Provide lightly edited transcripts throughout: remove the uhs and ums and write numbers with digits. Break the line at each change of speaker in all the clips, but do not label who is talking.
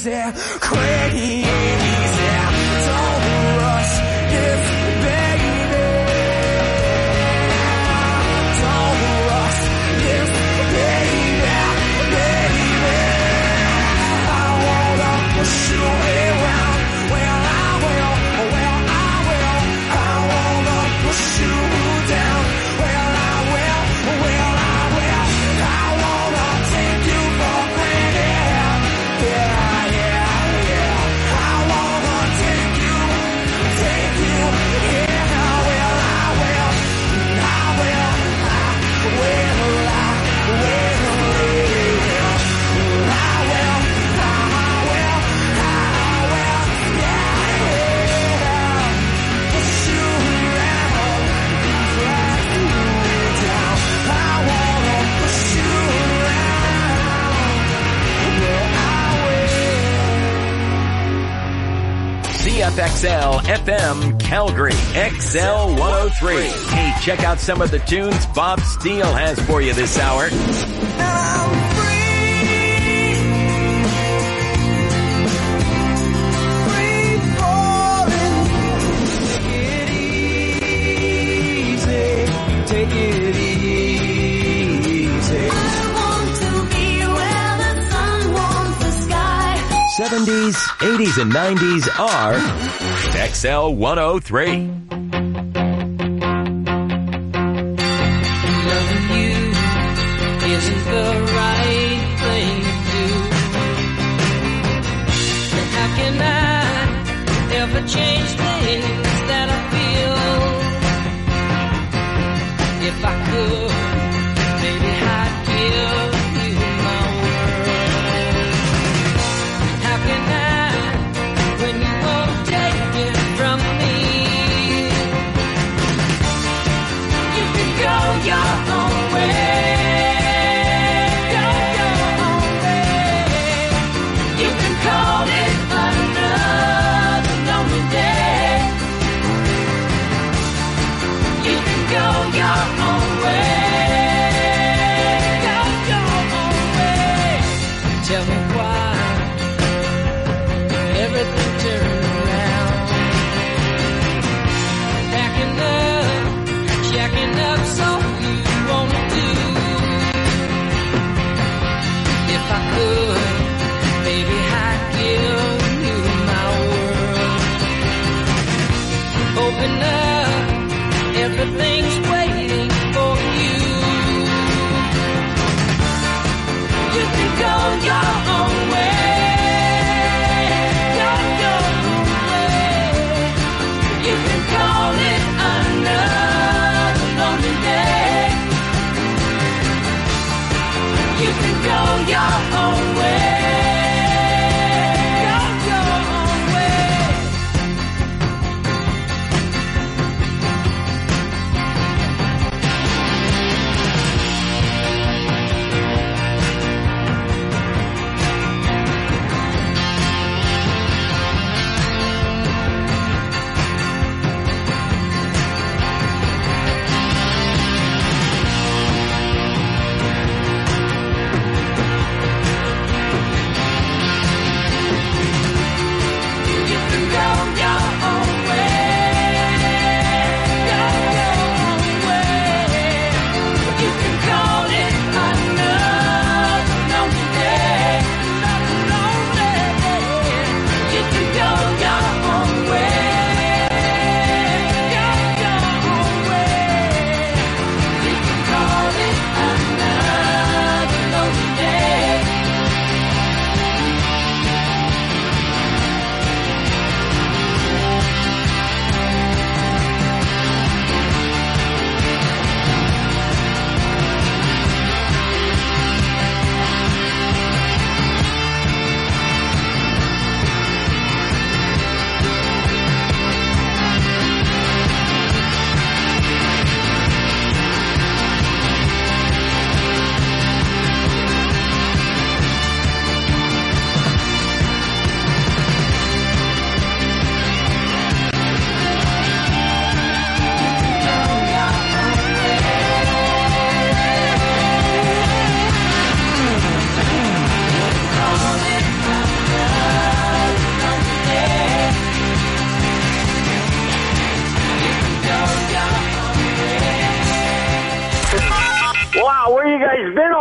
easy, crazy. Don't rush this, baby. Don't rush this, baby. I wanna push you around. Well, I will. I wanna push you down. Well, I will. I wanna take you for granted. Yeah. I wanna take you. Yeah, well, I will. Push you around, drag you down. I wanna push you around. Well, I will.
CFXL FM Calgary XL 103. Hey, check out some of the tunes Bob Steele has for you this hour.
I'm free falling. Take it easy.
I want to be where the sun warms the sky.
70s, 80s, and 90s are XL 103.
Loving you isn't the right thing to do. And how can I ever change things that I feel? If I could, maybe I'd give you my word. How can I, when you won't take it from me?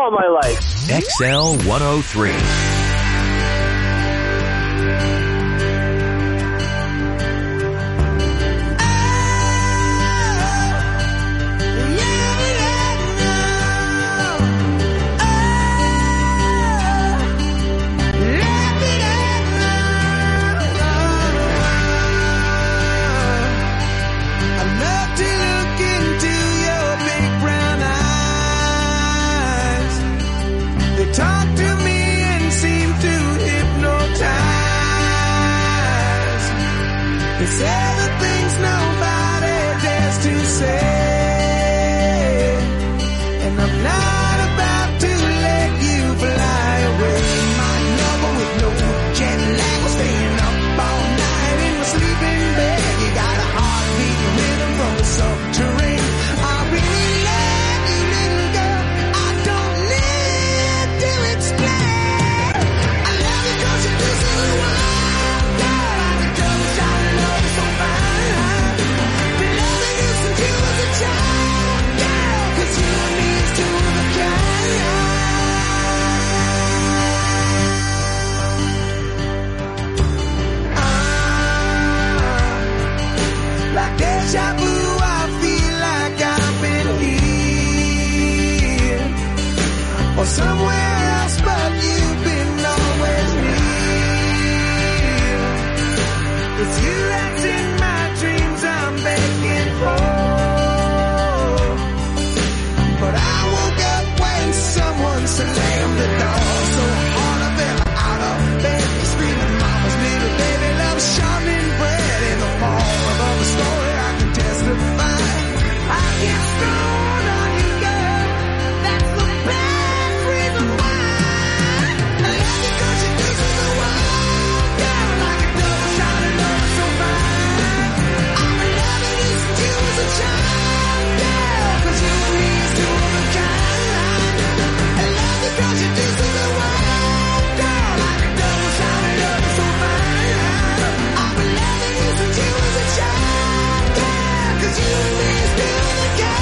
all my life.
XL 103.
Talk to me and seem to hypnotize. They say the things nobody dares to say, and I'm not about to let you fly away. My lover with no jet lag was staying up all night in my sleeping bed. You got a heartbeat rhythm from the subterranean. I really love you, little girl. I don't need to explain. I love you 'cause you do so well, girl. I can tell you I love you so fine. Been loving you since you was a child, girl. 'Cause you and me is two of a kind. Like deja vu, I feel like I've been here or somewhere else, but you've been always near. It's you that's in my dreams I'm begging for. But I woke up when someone slammed the door so hard I fell out of bed, screaming mama's little baby love, sharpening bread in the fall of a story I can testify. I get stoned on you, girl. That's the best reason why. I love you 'cause you do so well, girl. Like a double shot of love so fine. I've been loving you since you was a child, girl. 'Cause you and me is two of a kind. I love you 'cause you do so well, girl. Like a double shot of love so fine. I've been loving you since you was a child, girl. 'Cause you and me is two of a kind.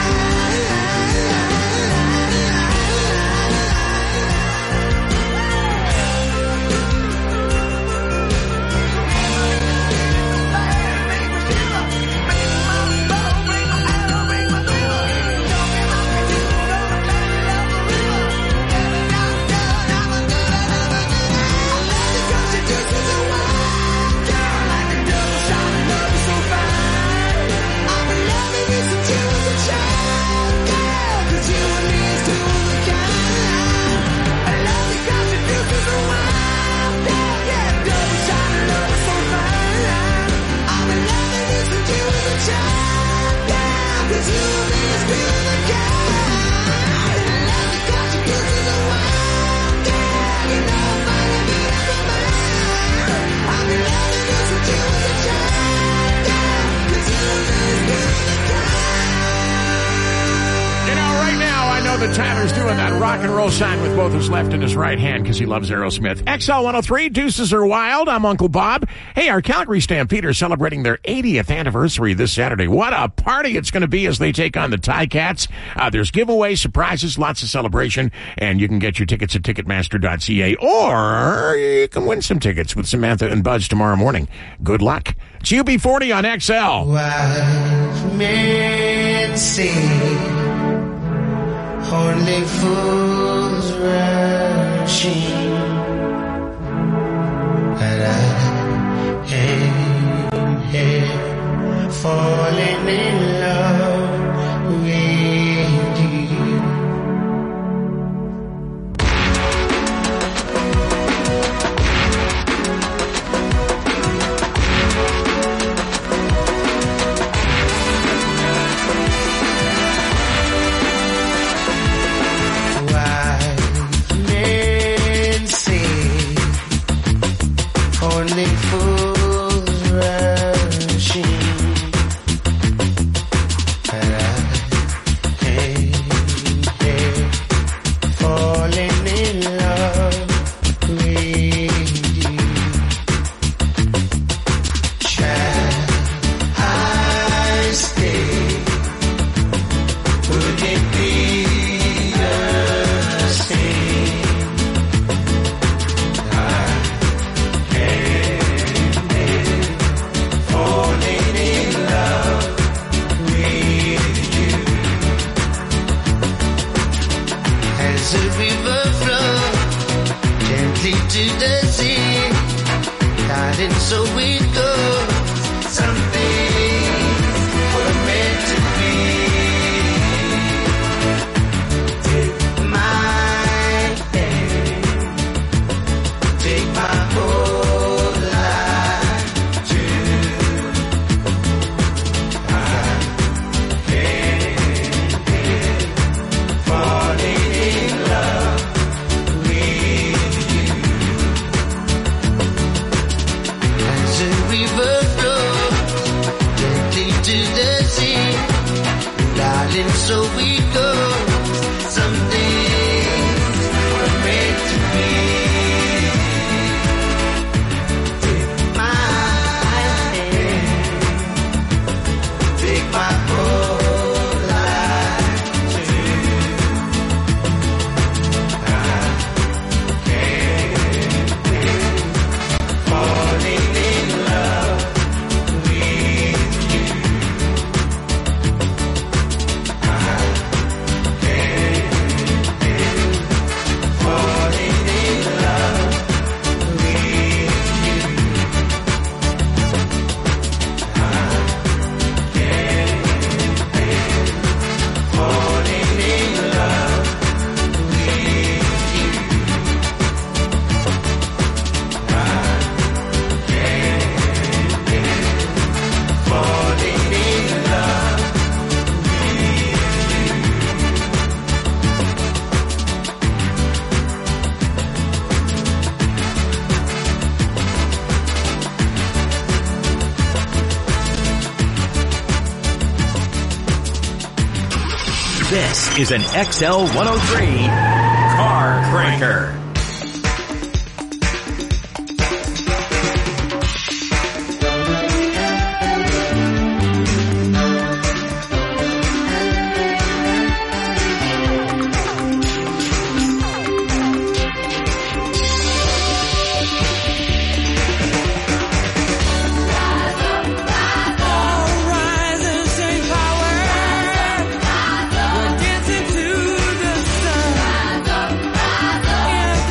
that Tyler's doing that rock and roll sign with both his left and his right hand because he loves Aerosmith. XL 103, Deuces Are Wild. I'm Uncle Bob. Hey, our Calgary Stampede are celebrating their 80th anniversary this Saturday. What a party it's going to be as they take on the Ticats. There's giveaways, surprises, lots of celebration, and you can get your tickets at Ticketmaster.ca, or you can win some tickets with Samantha and Buzz tomorrow morning. Good luck. It's UB40 on XL.
Wise men say only fools rushing, but I am here falling in love with you. Only fools rushing, but I ain't here falling in love with you. Shall I stay? Would it be a darling, so it goes. Some things were meant to be. Take my hand, take my whole life too. I can't help falling in love with you. As a river flows gently to the sea, darling, so we go. Some things were meant to be. Take my hand, take my whole life too. I can't help falling in love with you. I can't help falling in love with you. I can't help falling in love with you. I can't help falling in love
This is an XL 103 Car Cranker.
Rise and sing power. We're dancing to the sun.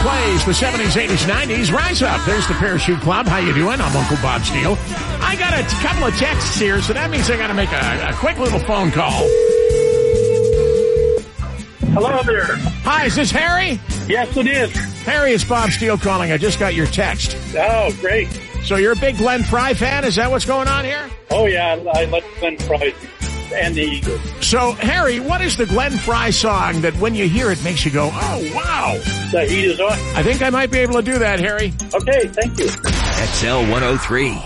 plays the 70s, 80s, 90s. Rise up. There's the Parachute Club. How you doing? I'm Uncle Bob Steele. I got a couple of texts here, so that means I got to make a quick little phone call.
Hello there.
Hi, is this Harry?
Yes, it is.
Harry, it's Bob Steele calling. I just got your text.
Oh, great.
So you're a big Glenn Frey fan? Is that what's going on here?
Oh, yeah, I like Glenn Frey and the Eagles.
So, Harry, what is the Glenn Frey song that when you hear it makes you go, oh, wow?
The heat is on.
I think I might be able to do that, Harry.
Okay, thank you.
XL 103.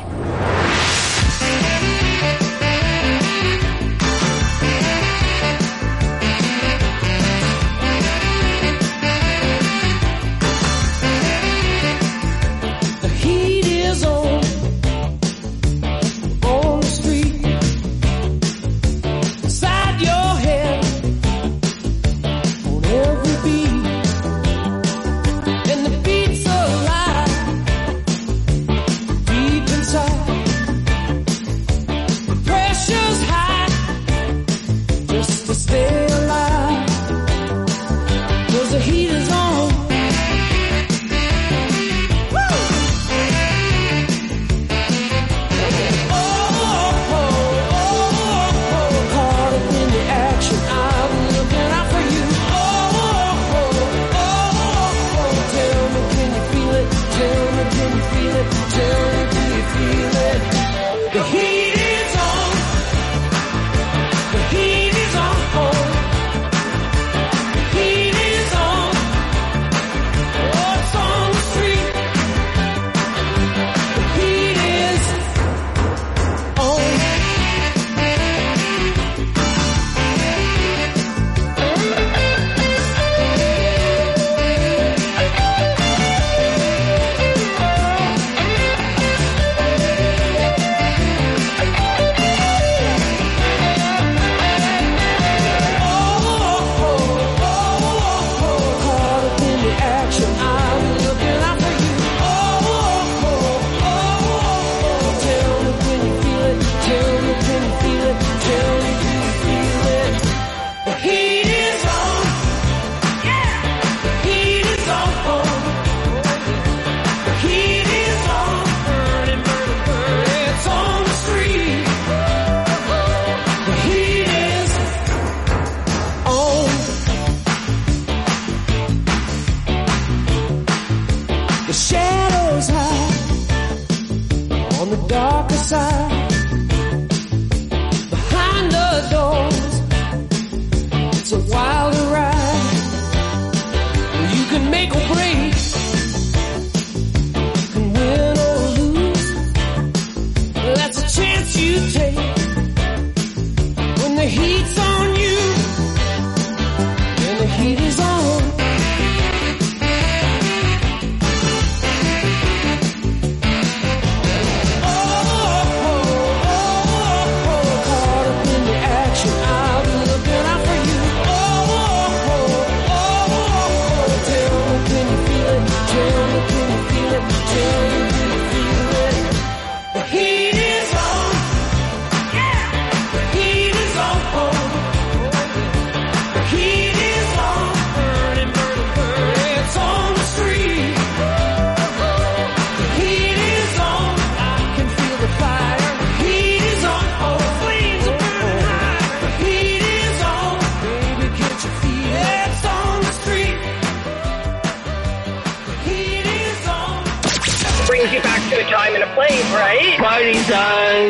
Brings you back to a time and a place, right?
Party time.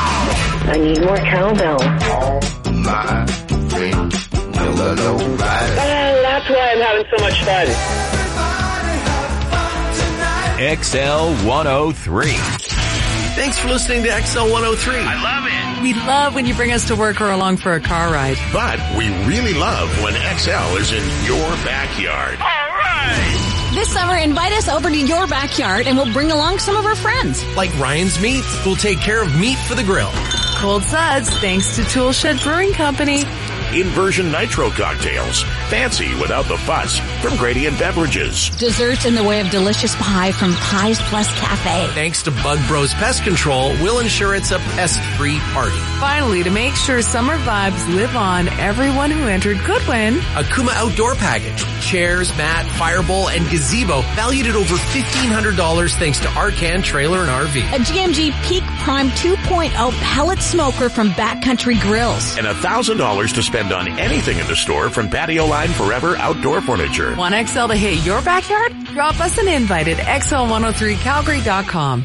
I need more cowbell.
My friend,
That's why I'm having so much fun.
XL 103.
Thanks for listening to XL 103.
I love it.
We love when you bring us to work or along for a car ride.
But we really love when XL is in your backyard.
All right.
This summer, invite us over to your backyard and we'll bring along some of our friends.
Like Ryan's Meat, who'll take care of meat for the grill.
Cold Suds, thanks to Toolshed Brewing Company.
Inversion Nitro cocktails. Fancy without the fuss from Gradient Beverages.
Desserts in the way of delicious pie from Pies Plus Cafe.
Thanks to Bug Bros Pest Control, we'll ensure it's a pest-free party.
Finally, to make sure summer vibes live on, everyone who entered could win
Akuma Outdoor Package. chairs, mat, firebowl, and gazebo valued at over $1,500 thanks to Arcan Trailer and RV.
A GMG Peak Prime 2.0 pellet smoker from Backcountry Grills.
And $1,000 to spend on anything in the store from Patio Line Forever Outdoor Furniture.
Want XL to hit your backyard? Drop us an invite at XL103Calgary.com.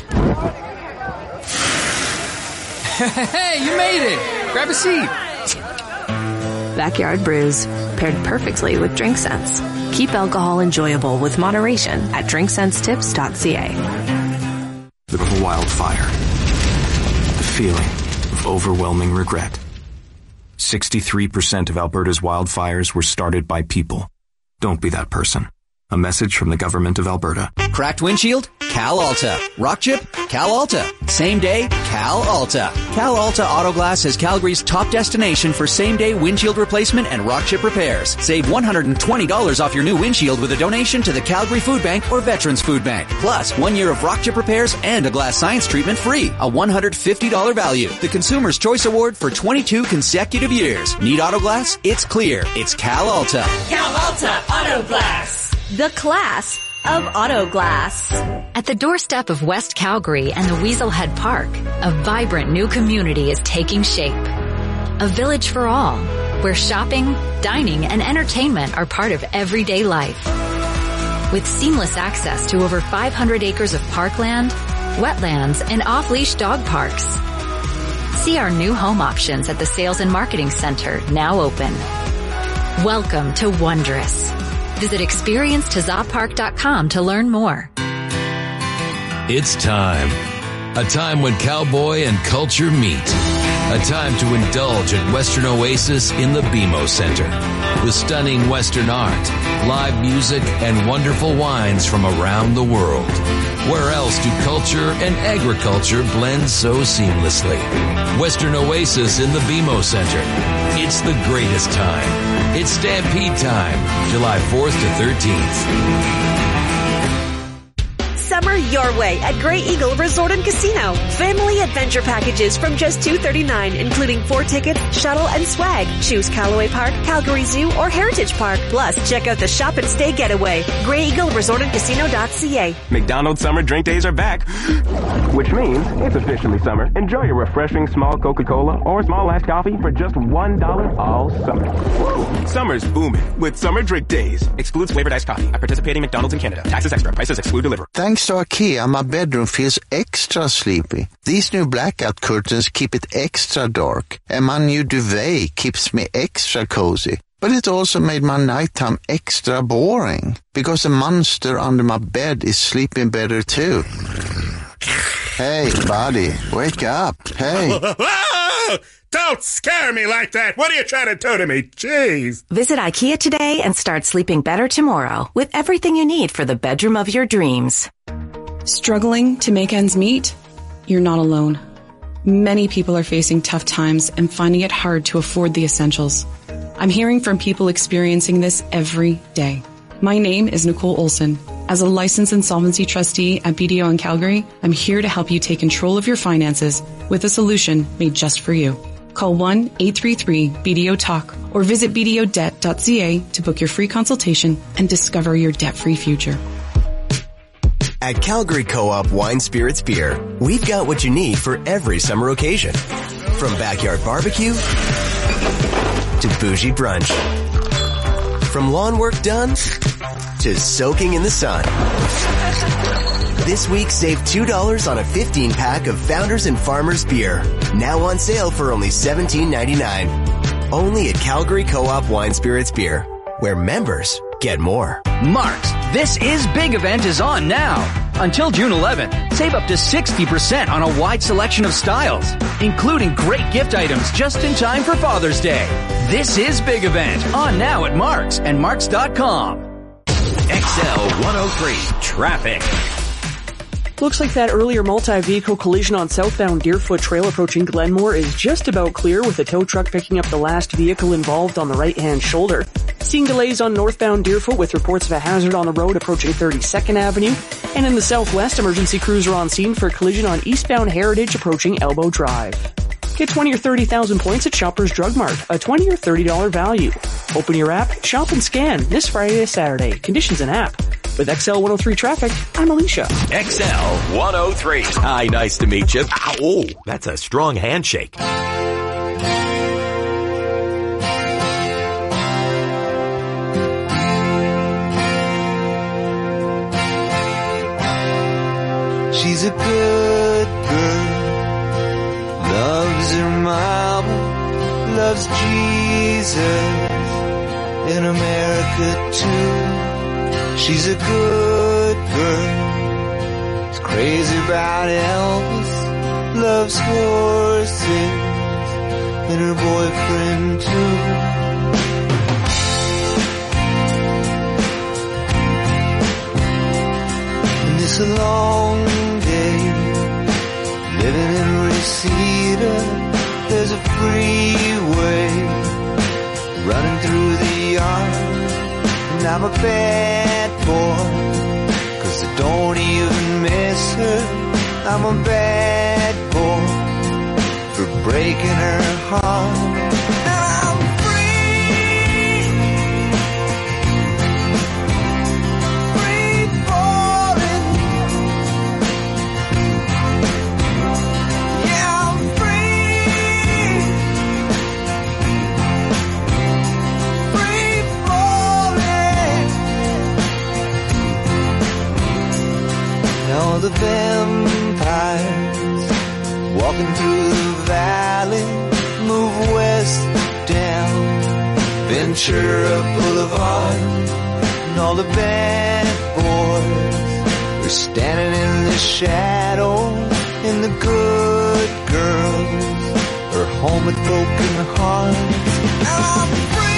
Hey, you made it! Grab a seat.
Backyard Brews, paired perfectly with Drink Sense. Keep alcohol enjoyable with moderation at drinksensetips.ca.
The wildfire. The feeling of overwhelming regret. 63% of Alberta's wildfires were started by people. Don't be that person. A message from the Government of Alberta.
Cracked windshield? Cal Alta. Rock chip? Cal Alta. Same day? Cal Alta. Cal Alta Auto Glass is Calgary's top destination for same-day windshield replacement and rock chip repairs. Save $120 off your new windshield with a donation to the Calgary Food Bank or Veterans Food Bank. Plus, 1 year of rock chip repairs and a glass science treatment free. A $150 value. The Consumer's Choice Award for 22 consecutive years. Need auto glass? It's clear. It's Cal Alta.
Cal Alta Auto Glass.
The class of auto glass.
At the doorstep of West Calgary and the Weaselhead Park, a vibrant new community is taking shape. A village for all, where shopping, dining, and entertainment are part of everyday life. With seamless access to over 500 acres of parkland, wetlands, and off-leash dog parks. See our new home options at the Sales and Marketing Center, now open. Welcome to Wondrous. Visit experience-tazoppark.com to learn more.
It's time. A time when cowboy and culture meet. A time to indulge at Western Oasis in the BMO Center. With stunning Western art, live music, and wonderful wines from around the world. Where else do culture and agriculture blend so seamlessly? Western Oasis in the BMO Center. It's the greatest time. It's Stampede time, July 4th to 13th.
Summer your way at Grey Eagle Resort and Casino. Family adventure packages from just $239, including 4 tickets, shuttle, and swag. Choose Callaway Park, Calgary Zoo, or Heritage Park. Plus, check out the Shop and Stay Getaway. Grey Eagle Resort and Casino.ca.
McDonald's Summer Drink Days are back, which means it's officially summer. Enjoy your refreshing small Coca-Cola or small iced coffee for just $1 all summer. Whoa. Summer's booming with Summer Drink Days. Excludes flavored iced coffee at participating McDonald's in Canada. Taxes extra. Prices exclude delivery.
Thanks to IKEA, my bedroom feels extra sleepy. These new blackout curtains keep it extra dark, and my new duvet keeps me extra cozy. But it also made my nighttime extra boring, because the monster under my bed is sleeping better too. Hey, buddy, wake up. Hey.
Don't scare me like that. What are you trying to do to me? Jeez.
Visit IKEA today and start sleeping better tomorrow with everything you need for the bedroom of your dreams.
Struggling to make ends meet? You're not alone. Many people are facing tough times and finding it hard to afford the essentials. I'm hearing from people experiencing this every day. My name is Nicole Olson. As a licensed insolvency trustee at BDO in Calgary, I'm here to help you take control of your finances with a solution made just for you. Call 1-833-BDO-TALK or visit bdodebt.ca to book your free consultation and discover your debt-free future.
At Calgary Co-op Wine Spirits Beer, we've got what you need for every summer occasion. From backyard barbecue to bougie brunch. From lawn work done to soaking in the sun. This week, save $2 on a 15-pack of Founders and Farmers beer. Now on sale for only $17.99. Only at Calgary Co-op Wine Spirits Beer, where members get more.
Mark's This Is Big event is on now. Until June 11th, save up to 60% on a wide selection of styles, including great gift items just in time for Father's Day. This Is Big event on now at Mark's and Marks.com.
XL 103 Traffic.
Looks like that earlier multi-vehicle collision on southbound Deerfoot Trail approaching Glenmore is just about clear, with a tow truck picking up the last vehicle involved on the right-hand shoulder. Seeing delays on northbound Deerfoot with reports of a hazard on the road approaching 32nd Avenue. And in the southwest, emergency crews are on scene for a collision on eastbound Heritage approaching Elbow Drive. Get 20 or 30,000 points at Shoppers Drug Mart, a $20 or $30 value. Open your app, shop and scan this Friday to Saturday. Conditions and app. With XL 103 Traffic, I'm Alicia.
XL 103. Hi, nice to meet you. Oh, that's a strong handshake.
She's a good girl, loves her mama, loves Jesus, in America too. She's a good girl, is crazy about Elvis, loves horses, and her boyfriend too. It's a long day, living in Reseda. There's a freeway running through the yard, and I'm a bad boy, 'cause I don't even miss her. I'm a bad boy for breaking her heart. All the vampires walking through the valley move west down Ventura Boulevard, and all the bad boys are standing in the shadow, and the good girls are home with broken hearts. Now I'm free.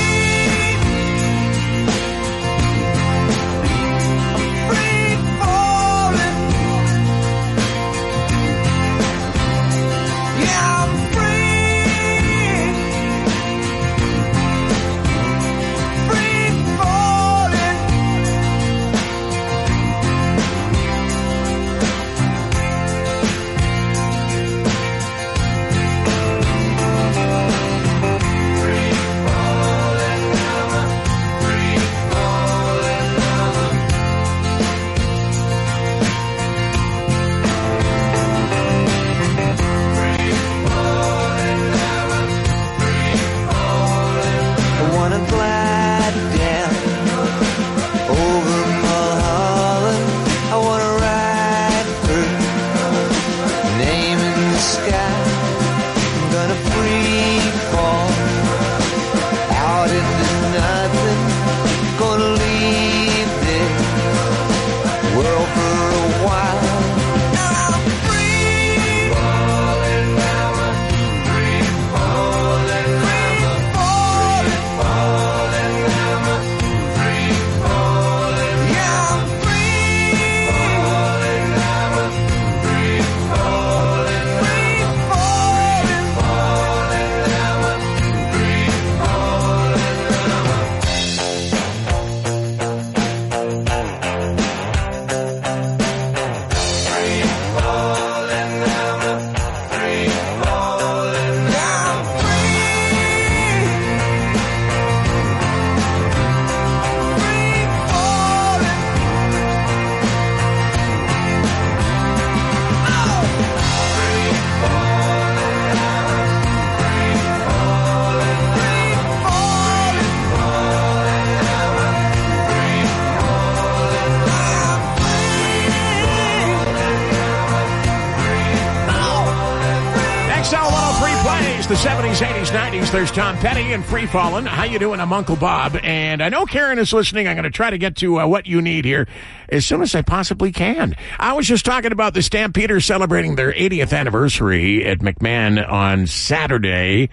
The 70s, 80s, 90s. There's Tom Petty and Free Fallin'. How you doing? I'm Uncle Bob. And I know Karen is listening. I'm going to try to get to what you need here as soon as I possibly can. I was just talking about the Stampeders celebrating their 80th anniversary at McMahon on Saturday.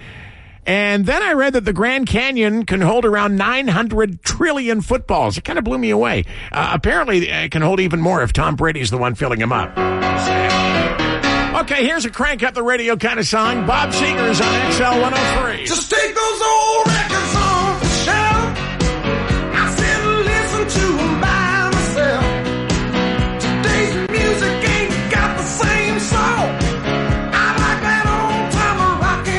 And then I read that the Grand Canyon can hold around 900 trillion footballs. It kind of blew me away. Apparently, it can hold even more if Tom Brady's the one filling them up. Okay, here's a crank up the radio kind of song. Bob Seger's on XL 103.
Just take those old records off the shelf. I sit and listen to them by myself. Today's music ain't got the same soul. I like that old time rock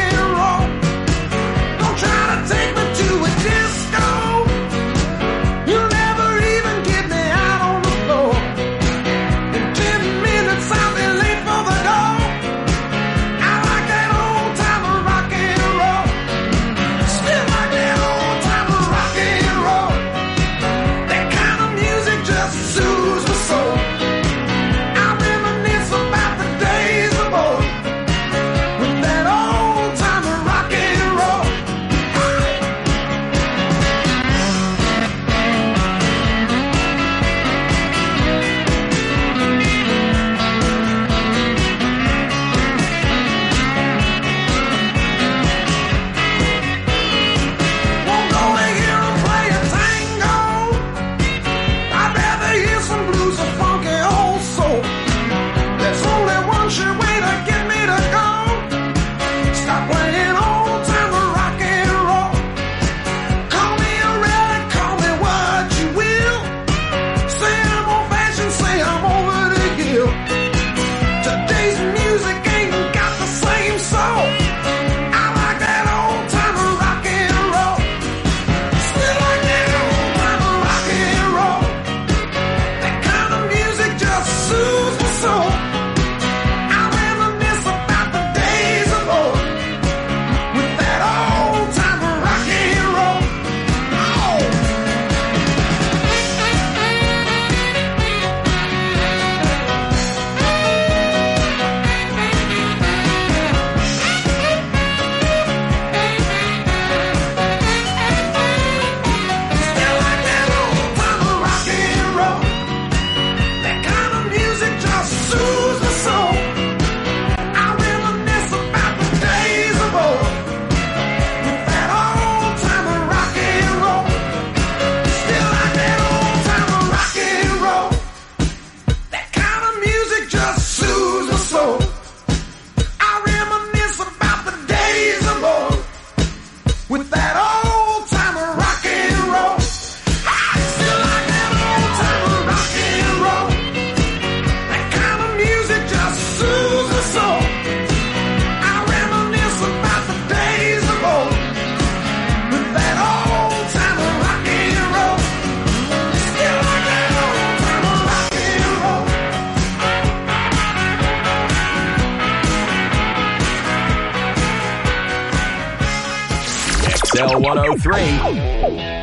XL 103.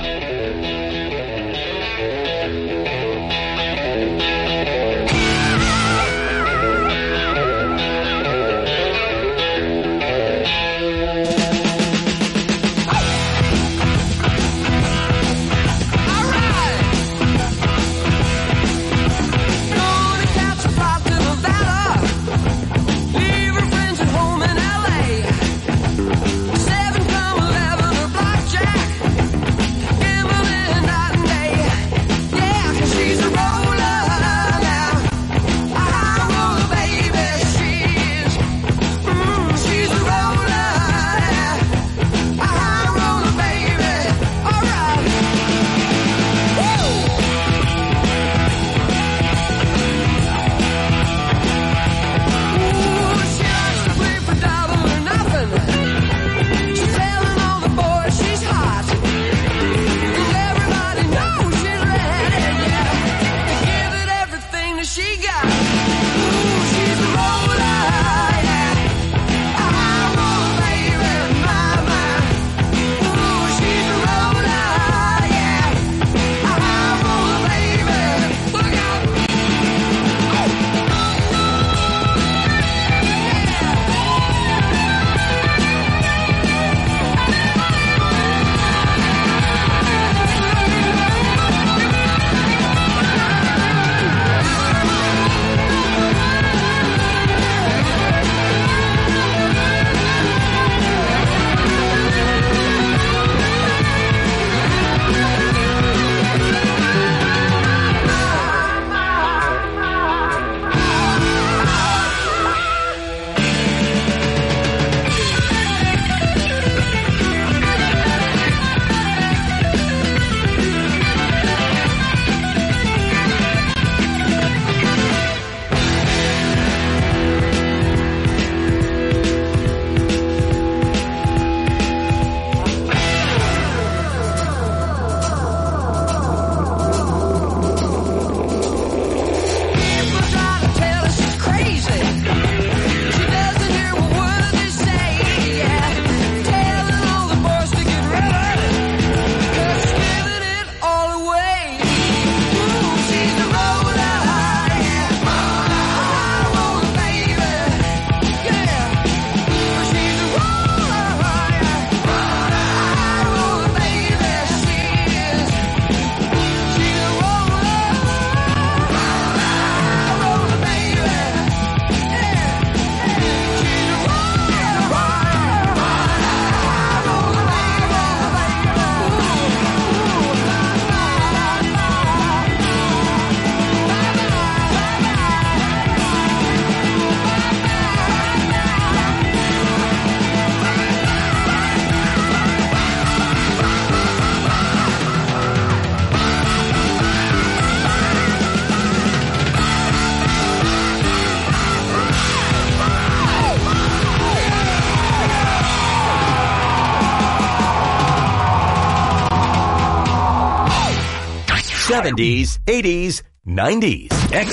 '70s, '80s, '90s.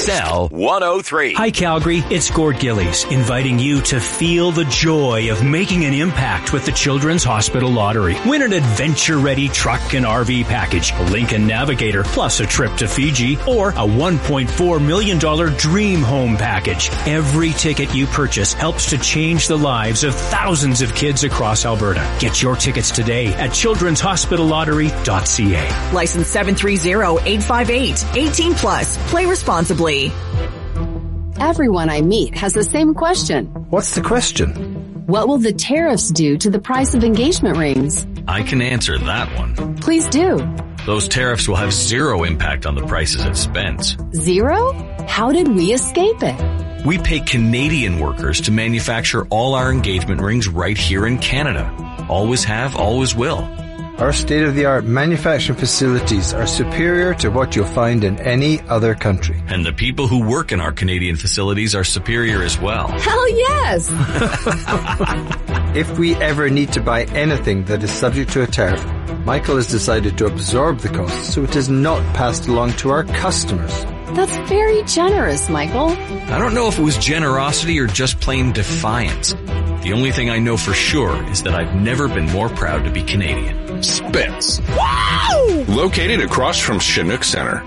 XL 103.
Hi, Calgary. It's Gord Gillies, inviting you to feel the joy of making an impact with the Children's Hospital Lottery. Win an adventure-ready truck and RV package, a Lincoln Navigator, plus a trip to Fiji, or a $1.4 million dream home package. Every ticket you purchase helps to change the lives of thousands of kids across Alberta. Get your tickets today at childrenshospitallottery.ca.
License 730-858. 18 plus. Play responsibly.
Everyone I meet has the same question.
What's the question?
What will the tariffs do to the price of engagement rings?
I can answer that one.
Please do.
Those tariffs will have zero impact on the prices at Spence.
Zero? How did we escape it?
We pay Canadian workers to manufacture all our engagement rings right here in Canada. Always have, always will.
Our state-of-the-art manufacturing facilities are superior to what you'll find in any other country.
And the people who work in our Canadian facilities are superior as well.
Hell yes!
If we ever need to buy anything that is subject to a tariff, Michael has decided to absorb the cost so it is not passed along to our customers.
That's very generous, Michael.
I don't know if it was generosity or just plain defiance. The only thing I know for sure is that I've never been more proud to be Canadian.
Spitz. Wow! Located across from Chinook Center.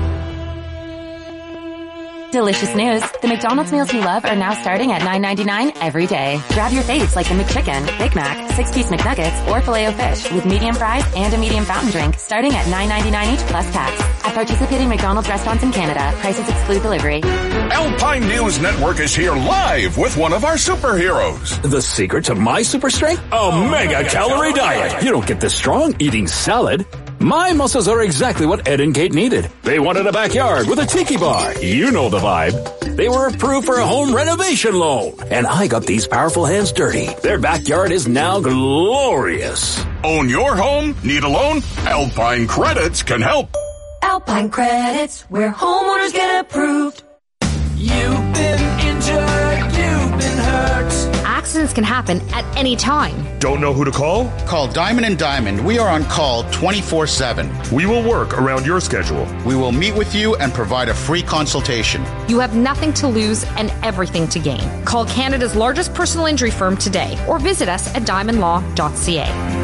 Delicious news. The McDonald's meals you love are now starting at $9.99 every day. Grab your faves like the McChicken, Big Mac, 6-piece McNuggets, or Filet-O-Fish with medium fries and a medium fountain drink starting at $9.99 each plus tax. At participating McDonald's restaurants in Canada, prices exclude delivery.
Alpine News Network is here live with one of our superheroes.
The secret to my super strength? A mega-calorie diet. You don't get this strong eating salad. My muscles are exactly what Ed and Kate needed. They wanted a backyard with a tiki bar. You know the vibe. They were approved for a home renovation loan. And I got these powerful hands dirty. Their backyard is now glorious.
Own your home? Need a loan? Alpine Credits can help.
Alpine Credits, where homeowners get approved.
You've been injured, you've been hurt.
Accidents can happen at any time.
Don't know who to call?
Call Diamond & Diamond. We are on call 24/7.
We will work around your schedule.
We will meet with you and provide a free consultation.
You have nothing to lose and everything to gain. Call Canada's largest personal injury firm today or visit us at diamondlaw.ca.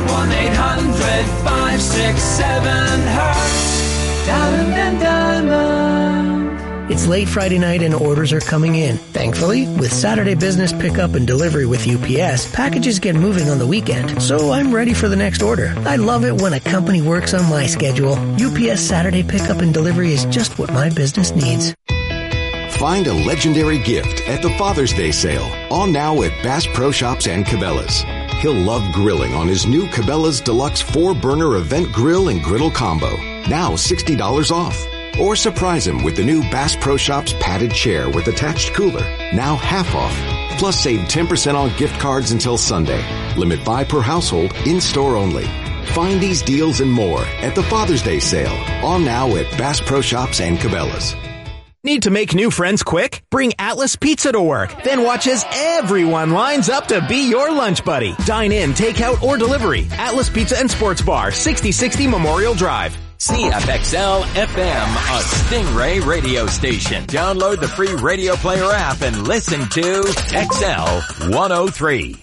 1-800-567-HURT. Diamond & Diamond.
It's late Friday night and orders are coming in. Thankfully, with Saturday business pickup and delivery with UPS, packages get moving on the weekend, so I'm ready for the next order. I love it when a company works on my schedule. UPS Saturday pickup and delivery is just what my business needs.
Find a legendary gift at the Father's Day sale, all now at Bass Pro Shops and Cabela's. He'll love grilling on his new Cabela's Deluxe 4-burner event grill and griddle combo, now $60 off. Or surprise him with the new Bass Pro Shops padded chair with attached cooler, now half off. Plus save 10% on gift cards until Sunday. Limit 5 per household, in-store only. Find these deals and more at the Father's Day sale, all now at Bass Pro Shops and Cabela's.
Need to make new friends quick? Bring Atlas Pizza to work. Then watch as everyone lines up to be your lunch buddy. Dine in, take out, or delivery. Atlas Pizza and Sports Bar, 6060 Memorial Drive.
CFXL FM, a Stingray radio station. Download the free Radio Player app and listen to XL 103.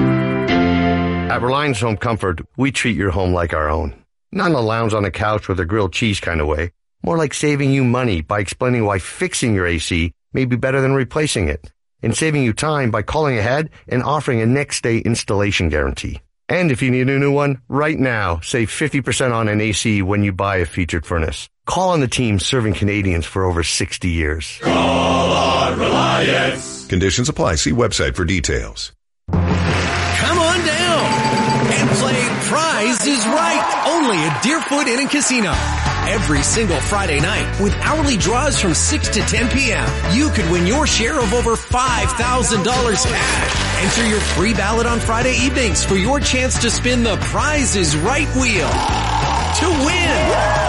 At Reliance Home Comfort, we treat your home like our own. Not in a lounge on the couch with a grilled cheese kind of way. More like saving you money by explaining why fixing your AC may be better than replacing it. And saving you time by calling ahead and offering a next-day installation guarantee. And if you need a new one, right now, save 50% on an AC when you buy a featured furnace. Call on the team serving Canadians for over 60 years.
Call on Reliance. Conditions apply. See website for details.
Come on down and play Prize is Right, only at Deerfoot Inn & Casino. Every single Friday night, with hourly draws from 6 to 10 p.m., you could win your share of over $5,000 cash. Enter your free ballot on Friday evenings for your chance to spin the Prize is Right wheel to win.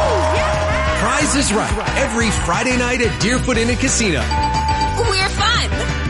Prize is Right, every Friday night at Deerfoot Inn & Casino.
We're fun!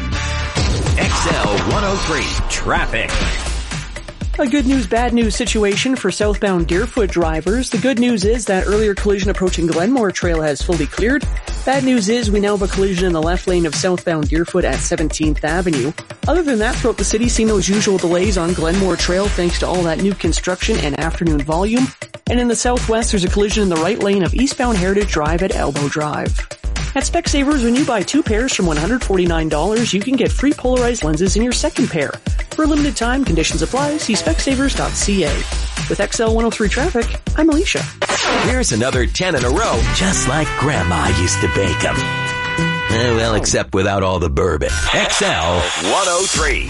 XL 103 Traffic.
A good news, bad news situation for southbound Deerfoot drivers. The good news is that earlier collision approaching Glenmore Trail has fully cleared. Bad news is we now have a collision in the left lane of southbound Deerfoot at 17th Avenue. Other than that, throughout the city, see those usual delays on Glenmore Trail thanks to all that new construction and afternoon volume. And in the southwest, there's a collision in the right lane of eastbound Heritage Drive at Elbow Drive. At Specsavers, when you buy 2 pairs from $149, you can get free polarized lenses in your second pair. For a limited time, conditions apply. See specsavers.ca. With XL 103 Traffic, I'm Alicia.
Here's another 10 in a row, just like Grandma used to bake them. Well, except without all the bourbon. XL 103.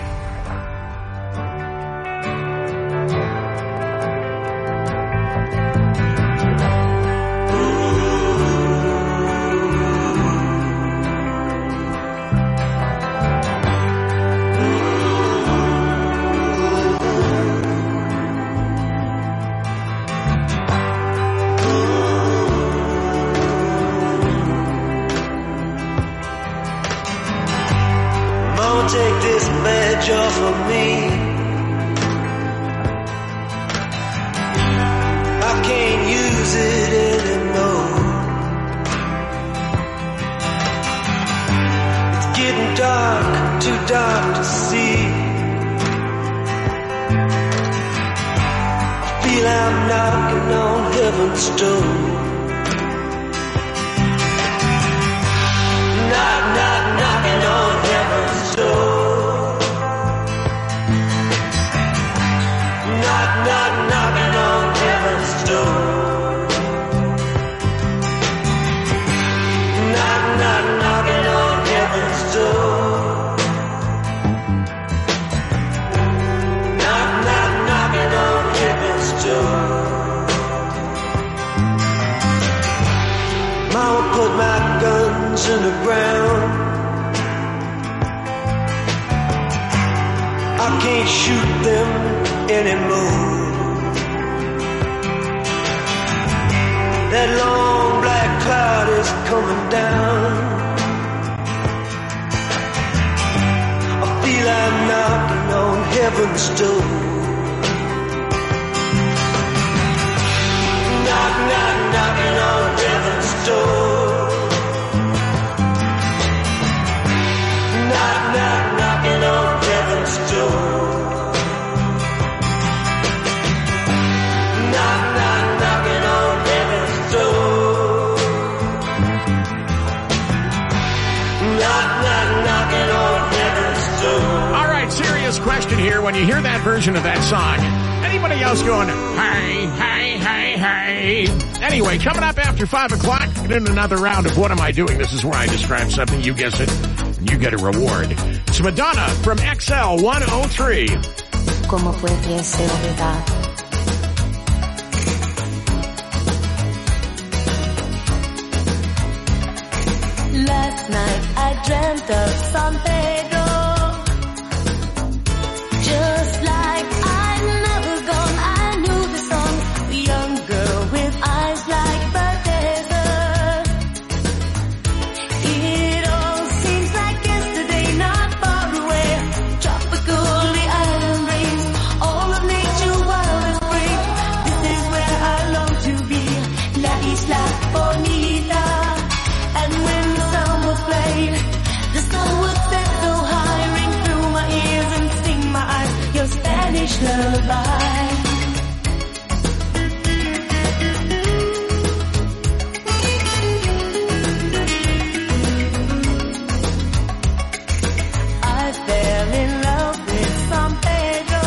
Take this badge off of me. I can't use it anymore. It's getting dark, too dark to see. feel I'm knocking on heaven's door. Knock, knock, knocking on heaven's door. Knock, knock, knocking on heaven's door. Knock, knock, knocking on heaven's door. Knock, knock, knocking on heaven's door. Mama put my guns in the ground. I can't shoot them anymore. That long black cloud is coming down. I feel I'm knocking on heaven's door. Knock, knock, knocking on heaven's door. Knock, knock, knocking on heaven's door. Knock, knock, knocking on heaven's door. Knock, knock, knocking on heaven's door.
All right, serious question here. When you hear that version of that song, anybody else going, hey, hey, hey, hey? Anyway, coming up after 5 o'clock, in another round of What Am I Doing? This is where I describe something, you guess it, and you get a reward. It's Madonna from XL 103.
¿Cómo puede ser verdad?
Last night I dreamt of San Pedro. Just like I'd never gone, I knew the song. A young girl with eyes like the desert. It all seems like yesterday, not far away. Tropical, the island breeze, all of nature wild and free. This is where I long to be, La Isla Bonita. And when the sound was played, the sun was set so high, ring through my ears and sting my eyes, your Spanish lullaby. I fell in love with San Pedro.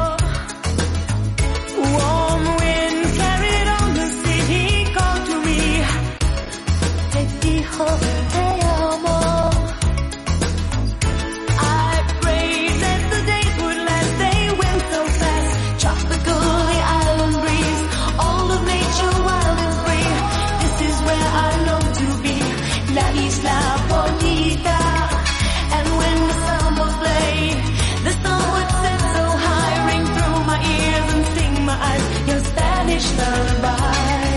Warm wind carried on the sea, he called to me. Te dijo te amo. I prayed that the days would last, they went so fast. Tropical, the island breeze, all of nature wild and free. This is where I long to be, La Isla Bonita. And when the sound was played, the sun would set so high, ring through my ears and sting my eyes, your Spanish lullaby.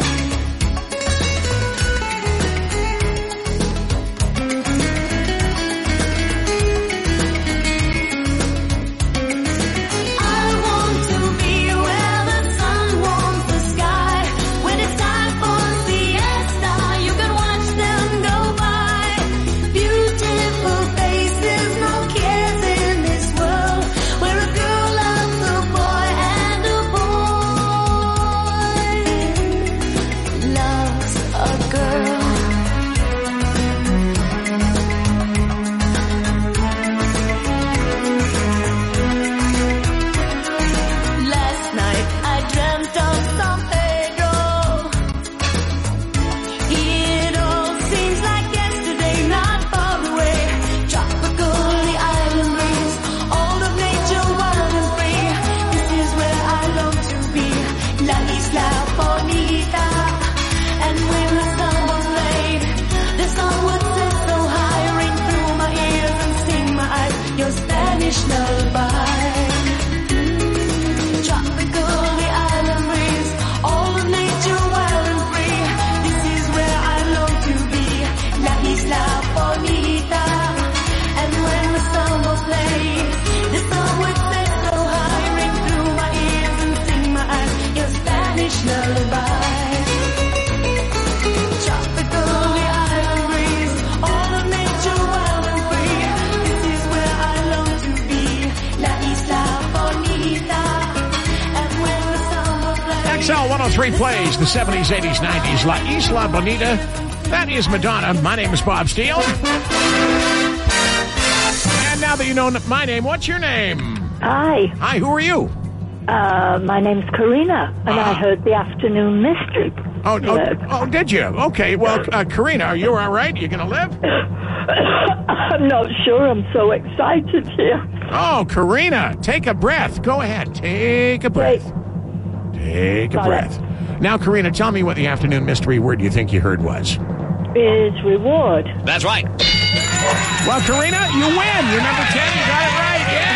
I want to be where the sun warms the sky. When it's time for siesta, you can watch them go by. Beautiful faces, no cares in this world, where a girl loves a boy and a boy loves a girl. Last night I dreamt of San Pedro. It all seems like yesterday, not far away. Tropical, the island breeze, all of nature wild and free. This is where I long to be, La Isla Bonita. And when the sun was laid, the sun would set so high, ring through my ears and sting my eyes, your Spanish lullaby. Tropical, the island breeze, all of nature wild and free. This is where I long to be, La Isla Bonita. And when the sun was laid, the sun would set so high, ring through my ears and sting my eyes, your Spanish lullaby. Tropical, the island breeze, all of nature wild and free. This is where I long to be,
103 plays the 70s, 80s, 90s. La Isla Bonita. That is Madonna. My name is Bob Steele. And now that you know my name, what's your name?
Hi.
Hi, who are you?
My name's Karina, and I heard the afternoon mystery.
Oh, did you? Okay, well, Karina, are you all right? You going to live?
I'm not sure. I'm so excited here.
Oh, Karina, take a breath. Go ahead. Take a breath. Take a breath. Now, Karina, tell me what the afternoon mystery word you think you heard was.
Is reward.
That's right. Well, Karina, you win. You're number 10. You got it right. Yeah.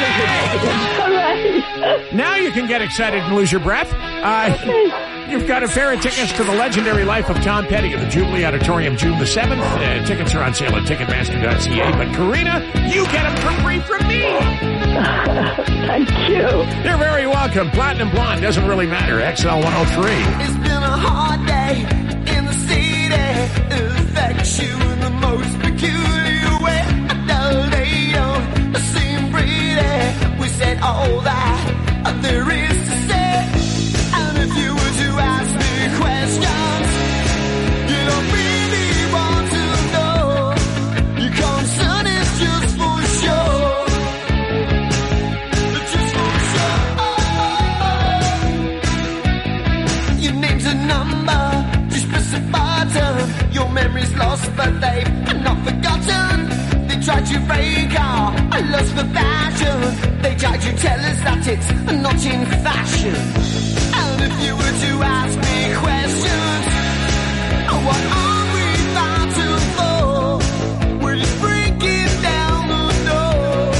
Now you can get excited and lose your breath. You've got a pair of tickets to the legendary life of Tom Petty at the Jubilee Auditorium June the 7th. Tickets are on sale at Ticketmaster.ca. But Karina, you get them for free from me.
Thank you.
You're very welcome. Platinum Blonde doesn't really matter. XL 103.
It's been a hard day in the city. It affects you in the most peculiar way. I know they don't seem pretty. We said all that there is to say. And if you were to ask me questions, you don't really want to know. Your concern is just for show. Just for show. Your name's a number, just press a button. Your memory's lost, but they've not forgotten. They tried to break our lust for fashion. They tried to tell us that it's not in fashion. And if you were to ask me questions, what are we fighting for? We're just breaking down the door.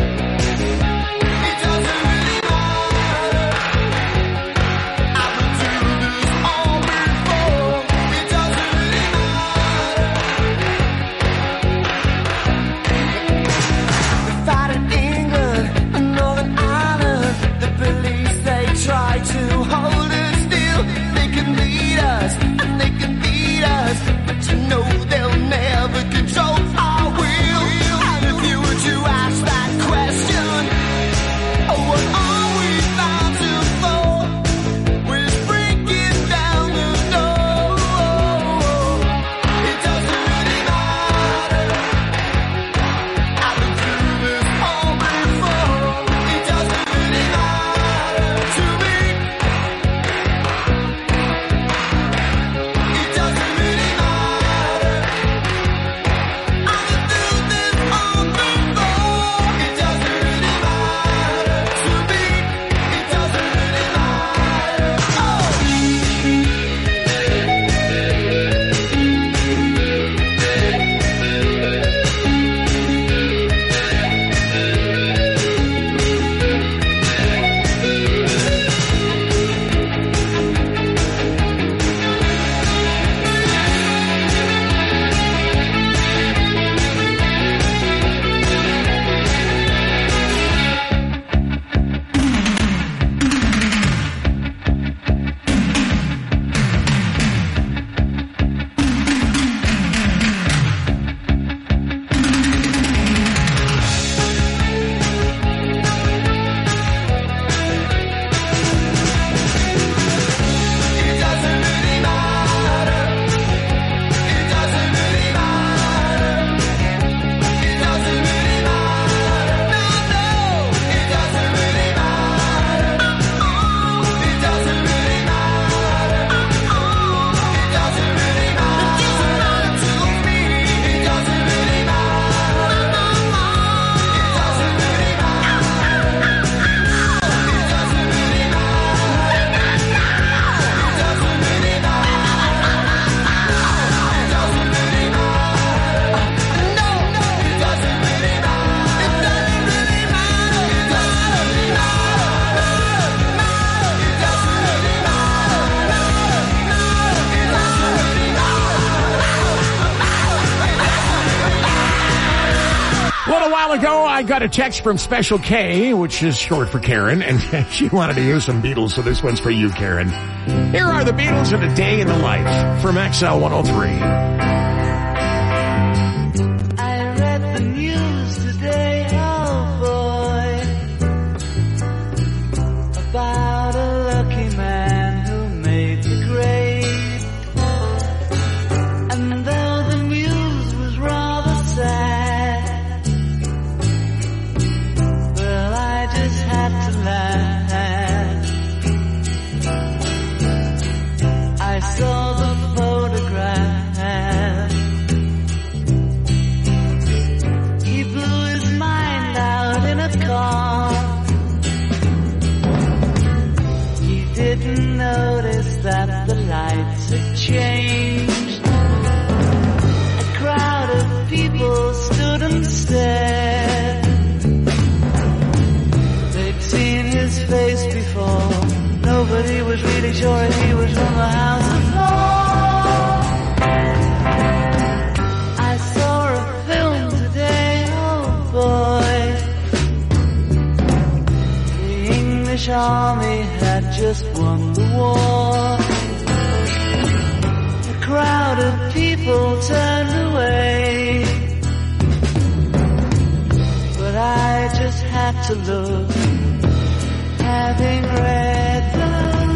It doesn't really matter. I've been through this all before. It doesn't really matter. We fight in England and Northern Ireland. The police, they try to hold us still. They can lead us and they can beat us, but you know they'll never control our will. And if you were to ask that question, what are we fighting for? We're just breaking down the door. It doesn't really matter. I've been through this all before. It doesn't really matter to me. It doesn't really matter. I've been through this all before. It doesn't really matter to me. It doesn't really
Ago, I got a text from Special K, which is short for Karen, and she wanted to hear some Beatles, so this one's for you, Karen. Here are the Beatles in A Day in the Life from XL 103.
I read the news today, oh boy, about a lucky man who made
car. He didn't notice that the lights had changed. A crowd of people stood and stared. They'd seen his face before. Nobody was really sure if he was from the House of Lords. I saw a film today, oh boy. The English army had just won the war. A crowd of people turned away, but I just had to look, having read the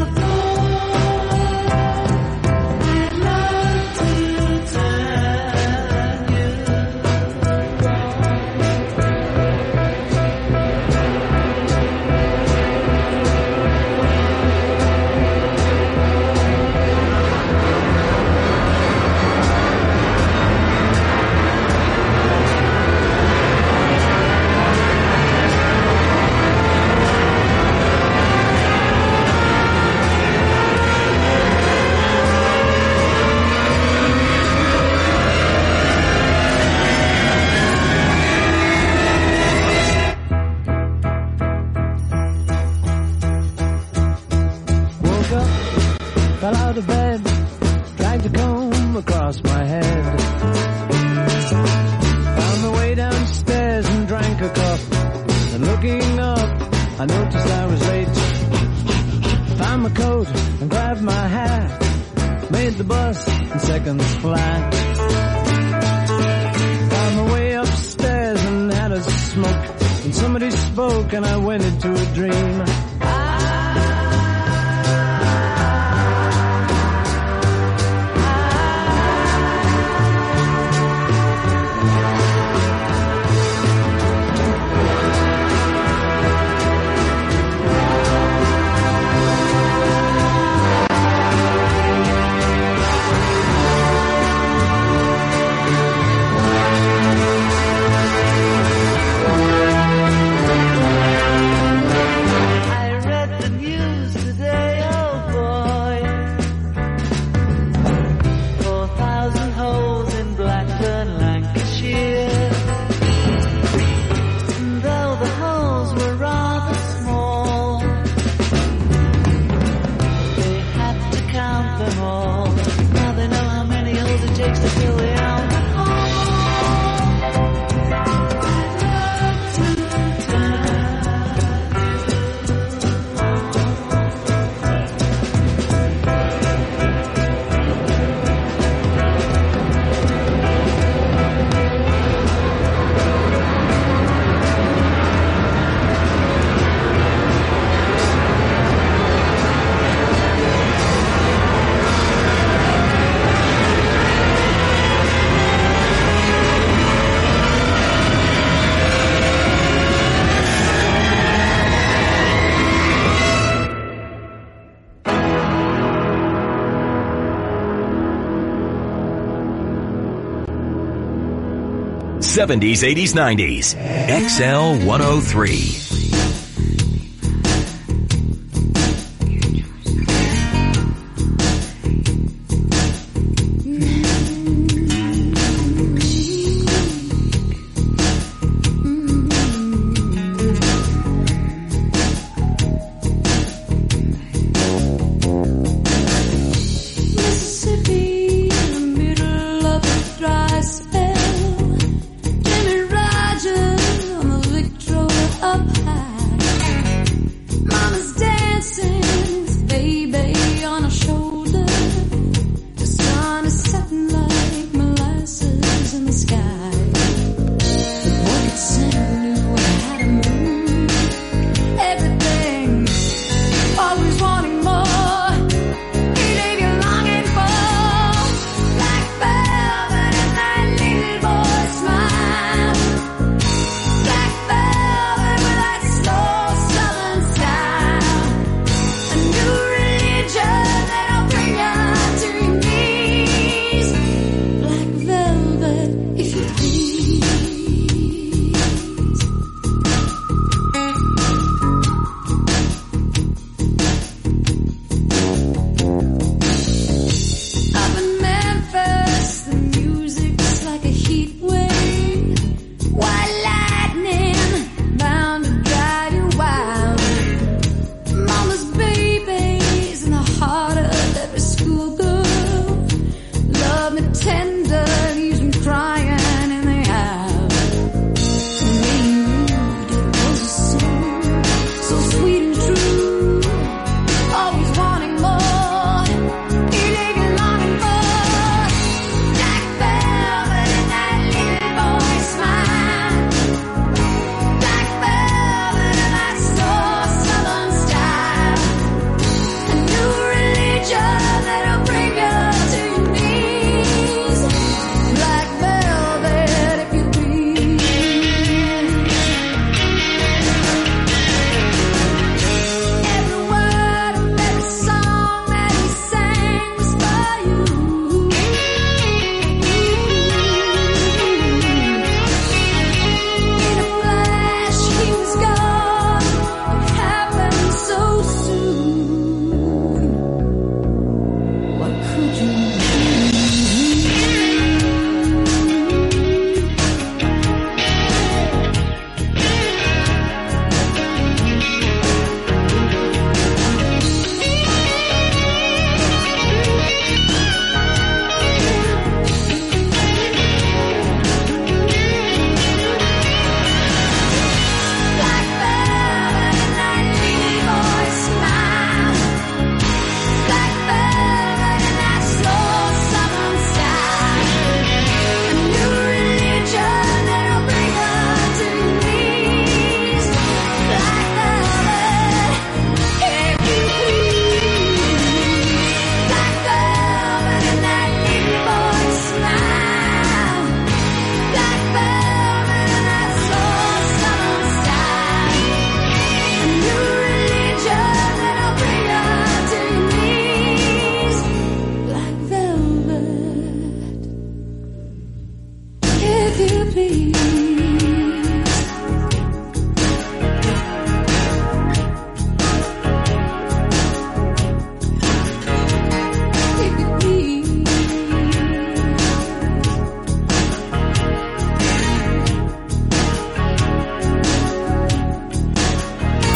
to bed, tried to comb across my head. Found my way downstairs and drank a cup. And looking up, I noticed I was late. Found my coat and grabbed my hat. Made the bus in seconds flat. Found my way upstairs and had a smoke. And somebody spoke and I went into a dream.
'70s, '80s, '90s. XL 103.